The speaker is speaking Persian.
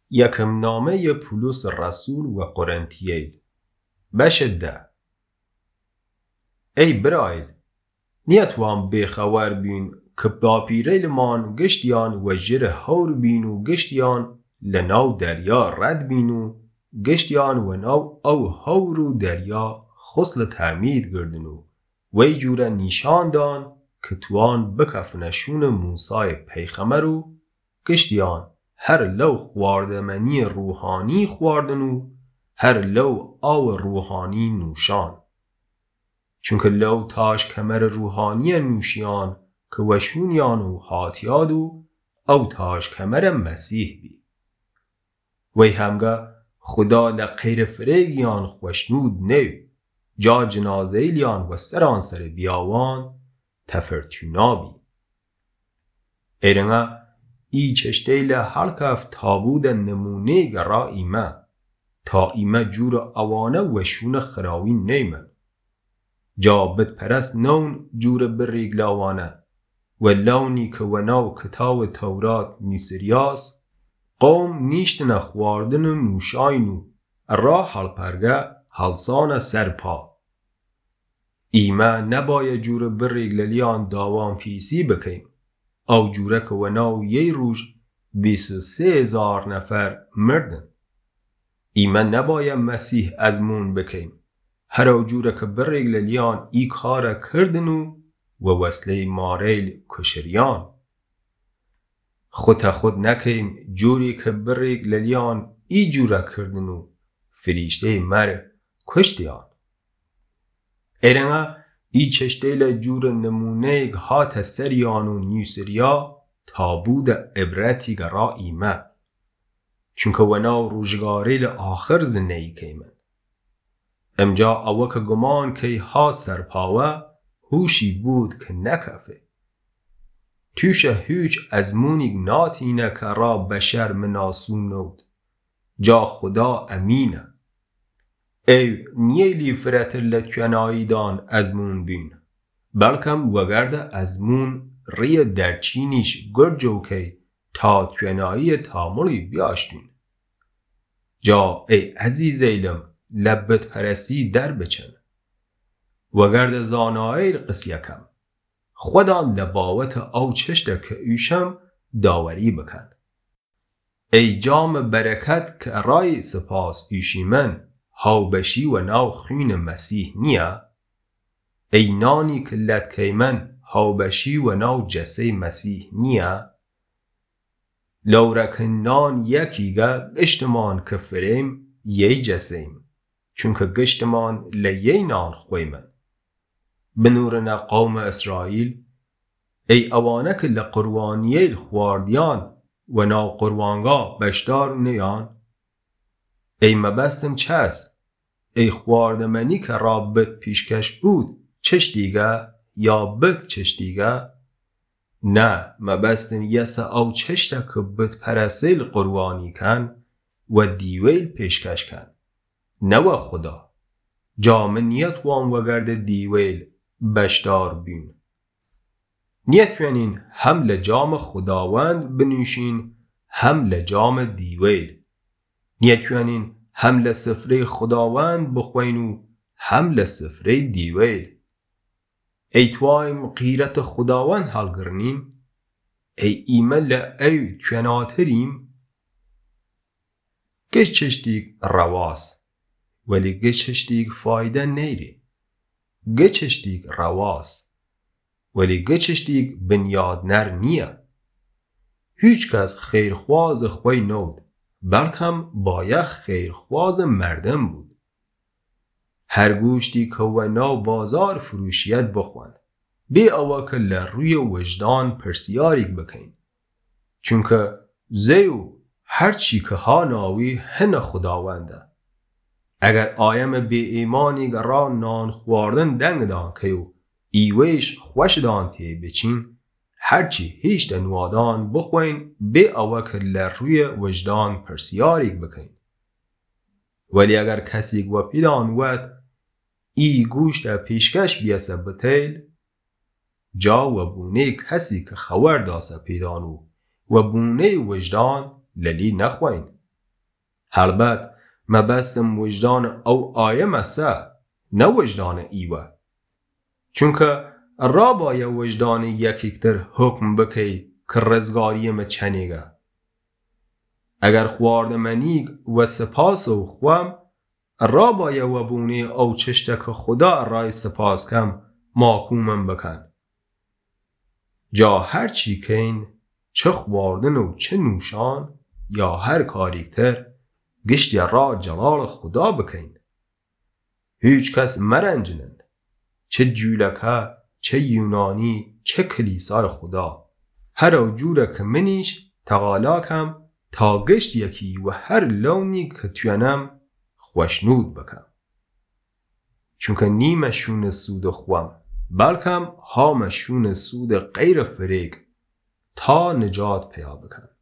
یکم نامه پولس رسول و قرنتییل بشده. ای برایل، نیت وان بخور بین که باپیریل مان گشتیان و جر هور بینو گشتیان لناو دریا رد بینو گشتیان و ناو او هورو دریا خسل تعمید گردنو وی جوره نیشان دان که توان بکفنشون موسای پیغمبرو گشتیان هر لو خواردمنی روحانی خواردنو هر لو آو روحانی نوشان. چونکه لو تاش کمر روحانی نوشیان که وشونیانو هاتیادو او تاش کمر مسیح بی. وی همگه خدا لقیر فریگیان خوشنود نو جا جنازیلیان و سران سر بیاوان تفرتونا بی. ایرنگه ای چشتیل هلکف تابود نمونه گرا ایمه تا ایمه جور اوانه وشون خراوی نیمه جا بد پرست نون جور بریگلاوانه و لونی که وناو کتاب تورات نیسریاس قوم نیشتن خواردن نوشاینو را حلپرگه حلسان سرپا. ایمه نباید جور بریگلالیان داوان پیسی بکیم او جوره که وناو یه روش 23,000 نفر مردن. ایمه نباید مسیح ازمون بکیم هر او جوره که بریگلالیان ای کار کردنو و وصله ماریل کشریان. خود نکیم جوری که بریگلالیان ای جوره کردنو فریشته مر کشتیان. ایرنگه ای چشتیل جور نمونه هات سریانو نیوسریا تابود عبرتی گرا ایمه چونکه وناو روزگاریل آخر زنهی کیمن. امجا اوک گمان که ها سرپاوه هوشی بود که نکفه. توش هیچ ازمونیگ ناتینه که را بشر مناسون نود. جا خدا امینه. ای نیلی فرتر لکناییدان ازمون بین. بلکم وگرده ازمون ری درچینیش گرجو که تا کنایی تاملی بیاشتین. جا ای عزیزیلم لبت پرسی در بچن. وگرده زانایل قسیکم. خدا لباوت او چشته که ایشم داوری بکن. ای جام برکت که رای سپاس ایشی من هاو بشی و ناو خون مسیح نیا. ای نانی که لدکی من هاو بشی و ناو جسه مسیح نیا. لورک نان یکیگه گشتمان که فریم یه جسیم چونکه گشتمان لیه نان خویمن. بنورنا قوم اسرائیل ای اوانه که لقروانیل خواردیان و نا قروانگا بشدار نیان. ای مبستم چس ای خواردمنی که را بد پیشکش بود چشتیگه یا بد چشتیگه. نه مبستم یس او چشته که بد پرسیل قروانی کن و دیویل پیشکش کن نه و خدا. جام نیت وان وگرد دیویل بشدار بین. نیت کنین هم لجام خداوند بنوشین هم لجام دیویل. نیت کنین هم لسفره خداوند بخوینو هم لسفره دیویل. ای توایم غیرت خداوند حل گرنیم ای ایمل ای کناتریم. گش چشتیگ رواس ولی گش چشتیگ فایده نیری. گش چشتیگ رواس ولی گش چشتیگ بنیاد نر نیه. هیچ کس خیرخواز خوی نود بلکم باید خیرخواز مردم بود. هر گوشتی که و ناو بازار فروشیت بخوان بی اوه که لروی وجدان پرسیاریک بکن چونکه زیو هرچی که ها ناوی هن خداونده. اگر آیم بی ایمانی را نان خواردن دنگ دان که ایویش خوش دان تی بچین هرچی هیچ دنوادان بخوین بی اوه که لروی وجدان پرسیاریک بکن. ولی اگر کسی گو پیدان ود ای گوشت پیشکش بیاسه بتیل جا و بونه کسی که خور داسه پیدانو و بونه وجدان للی نخوین هلبت مبستم وجدان او آیه مسه نه وجدان ایوه. چونکه را باید وجدان یکیکتر حکم بکی که رزگاری ما چنیگه. اگر خوارد منیگ و سپاس و خوام را باید و بونه او چشتک خدا رای سپاس کم ماکومم بکن. جا هر چی کین چه خواردن و چه نوشان یا هر کاریکتر گشتی را جلال خدا بکین. هیچ کس مرنجنند، چه جولکه، چه یونانی، چه کلیسای خدا. هر او جوره که منیش تقالاکم تا گشت یکی و هر لونی که توینم خوشنود بکم. چونکه نیمشون سود خوام بلکم هامشون سود غیر فریق تا نجات پیا بکن.